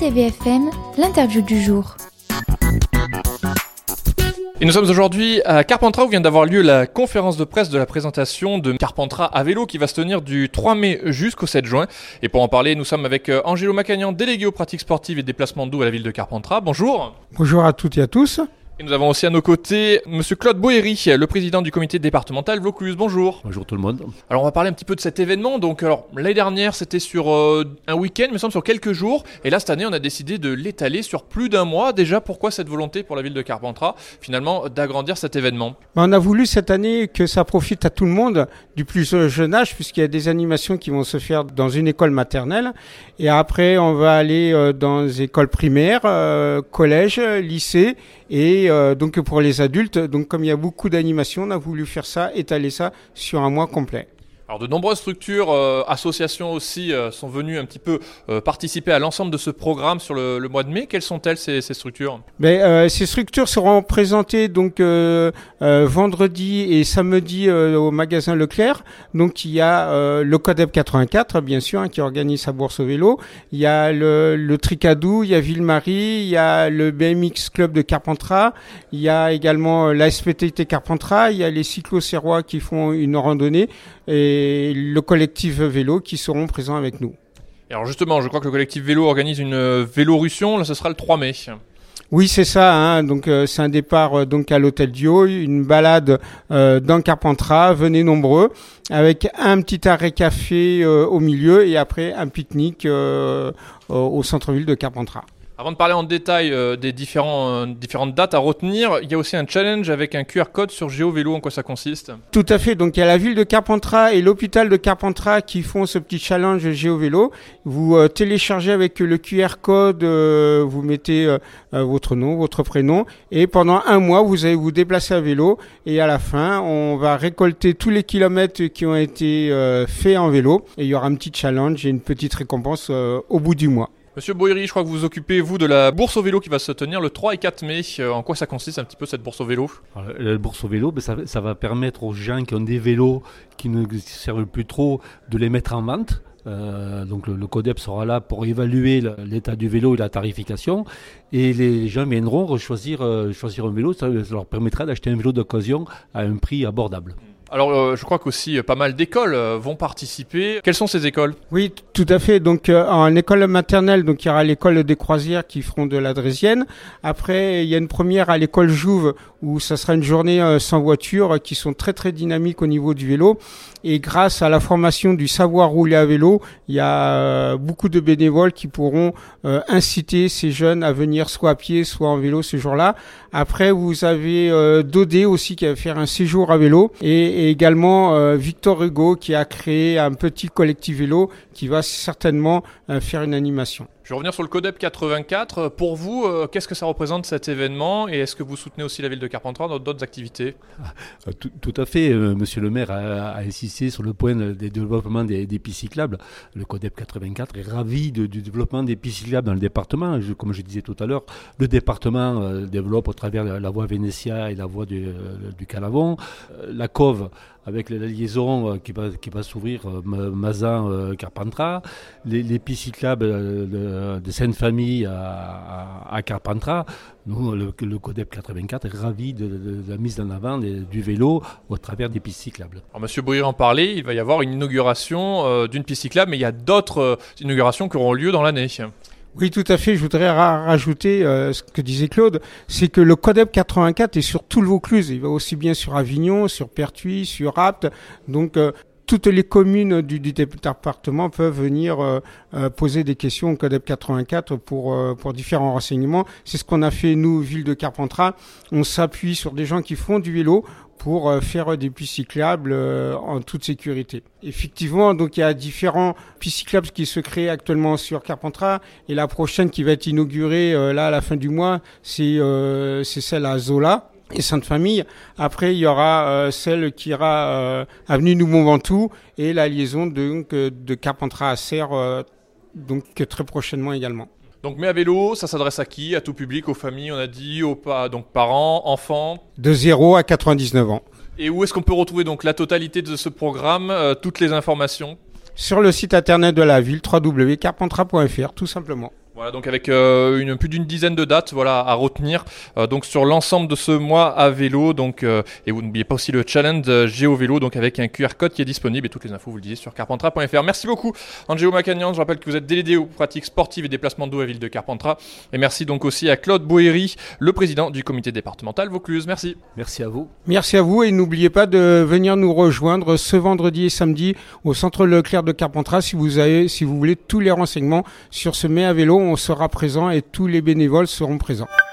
RTVFM, l'interview du jour. Et nous sommes aujourd'hui à Carpentras où vient d'avoir lieu la conférence de presse de la présentation de Carpentras à vélo qui va se tenir du 3 mai jusqu'au 7 juin. Et pour en parler, nous sommes avec Angelo Macagnan, délégué aux pratiques sportives et déplacements doux à la ville de Carpentras. Bonjour. Bonjour à toutes et à tous. Et nous avons aussi à nos côtés Monsieur Claude Boéry, le président du comité départemental Vaucluse. Bonjour. Bonjour tout le monde. Alors on va parler un petit peu de cet événement. Donc l'année dernière c'était sur un week-end, il me semble sur quelques jours. Et là cette année on a décidé de l'étaler sur plus d'un mois. Déjà pourquoi cette volonté pour la ville de Carpentras finalement d'agrandir cet événement? On a voulu cette année que ça profite à tout le monde du plus jeune âge puisqu'il y a des animations qui vont se faire dans une école maternelle. Et après on va aller dans les écoles primaires, collèges, lycées. Et donc pour les adultes, donc comme il y a beaucoup d'animations, on a voulu faire ça, étaler ça sur un mois complet. Alors de nombreuses structures, associations aussi sont venues un petit peu participer à l'ensemble de ce programme sur le mois de mai. Quelles sont-elles ces structures? Ces structures seront présentées donc vendredi et samedi au magasin Leclerc. Donc il y a le Codep 84 bien sûr qui organise sa bourse au vélo. Il y a le Tricadou, il y a Ville-Marie, il y a le BMX Club de Carpentras, il y a également la SPTT Carpentras, il y a les cyclo-serrois qui font une randonnée et le collectif vélo qui seront présents avec nous. Et alors justement, je crois que le collectif vélo organise une Vélorussion, là ce sera le 3 mai. Oui, c'est ça. Donc c'est un départ donc à l'hôtel Dio, une balade dans Carpentras. Venez nombreux, avec un petit arrêt café au milieu et après un pique-nique au centre-ville de Carpentras. Avant de parler en détail des différentes dates à retenir, il y a aussi un challenge avec un QR code sur GeoVélo. En quoi ça consiste? Tout à fait. Donc il y a la ville de Carpentras et l'hôpital de Carpentras qui font ce petit challenge GeoVélo. Vous téléchargez avec le QR code, vous mettez votre nom, votre prénom et pendant un mois vous allez vous déplacer à vélo et à la fin on va récolter tous les kilomètres qui ont été faits en vélo et il y aura un petit challenge et une petite récompense au bout du mois. Monsieur Boéry, je crois que vous occupez, vous, de la bourse au vélo qui va se tenir le 3 et 4 mai. En quoi ça consiste un petit peu cette bourse au vélo? Alors, la bourse au vélo, ça va permettre aux gens qui ont des vélos qui ne servent plus trop de les mettre en vente. Donc le CODEP sera là pour évaluer l'état du vélo et la tarification. Et les gens viendront choisir un vélo. Ça leur permettra d'acheter un vélo d'occasion à un prix abordable. Alors, je crois qu'aussi pas mal d'écoles vont participer. Quelles sont ces écoles? Oui, tout à fait. Donc, en école maternelle, donc il y aura l'école des Croisières qui feront de la Drésienne. Après, il y a une première à l'école Jouve où ça sera une journée sans voiture qui sont très très dynamiques au niveau du vélo. Et grâce à la formation du savoir rouler à vélo, il y a beaucoup de bénévoles qui pourront inciter ces jeunes à venir soit à pied, soit en vélo ce jour-là. Après, vous avez Dodé aussi qui va faire un séjour à vélo et également Victor Hugo qui a créé un petit collectif vélo qui va certainement faire une animation. Je vais revenir sur le CODEP 84. Pour vous, qu'est-ce que ça représente cet événement et est-ce que vous soutenez aussi la ville de Carpentras dans d'autres activités? Tout à fait. Monsieur le maire a insisté sur le point des développements des pistes cyclables. Le CODEP 84 est ravi du développement des pistes cyclables dans le département. Comme je disais tout à l'heure, le département développe au travers la voie Vénétia et la voie du Calavon. La Cove avec la liaison qui va s'ouvrir Mazan-Carpentras, les pistes cyclables de Sainte-Famille à Carpentras. Nous, le CODEP 84 est ravi de la mise en avant du vélo au travers des pistes cyclables. Alors, Monsieur Boéry en parlait, il va y avoir une inauguration d'une piste cyclable, mais il y a d'autres inaugurations qui auront lieu dans l'année. Oui, tout à fait. Je voudrais rajouter ce que disait Claude, c'est que le CODEP 84 est sur tout le Vaucluse. Il va aussi bien sur Avignon, sur Pertuis, sur Apt. Donc, toutes les communes du département peuvent venir poser des questions au CODEP 84 pour différents renseignements. C'est ce qu'on a fait, nous, ville de Carpentras. On s'appuie sur des gens qui font du vélo pour faire des pistes cyclables en toute sécurité. Effectivement, donc il y a différents pistes cyclables qui se créent actuellement sur Carpentras et la prochaine qui va être inaugurée là à la fin du mois, c'est celle à Zola et Sainte-Famille. Après, il y aura celle qui ira avenue Mont-Ventoux et la liaison de Carpentras à Serres donc très prochainement également. Donc Mais à vélo, ça s'adresse à qui? À tout public, aux familles, on a dit, donc parents, enfants? De 0 à 99 ans. Et où est-ce qu'on peut retrouver donc la totalité de ce programme, toutes les informations? Sur le site internet de la ville, www.carpentras.fr, tout simplement. Voilà. Voilà, donc avec plus d'une dizaine de dates à retenir donc sur l'ensemble de ce mois à vélo. Donc, et vous n'oubliez pas aussi le challenge GeoVélo, donc avec un QR code qui est disponible, et toutes les infos vous le disiez sur carpentras.fr. Merci beaucoup Angelo Macagnan, je rappelle que vous êtes délégué aux pratiques sportives et déplacements d'eau à la ville de Carpentras. Et merci donc aussi à Claude Boéry, le président du comité départemental Vaucluse. Merci. Merci à vous. Merci à vous, et n'oubliez pas de venir nous rejoindre ce vendredi et samedi au centre Leclerc de Carpentras si vous voulez tous les renseignements sur ce mai à vélo. On sera présent et tous les bénévoles seront présents.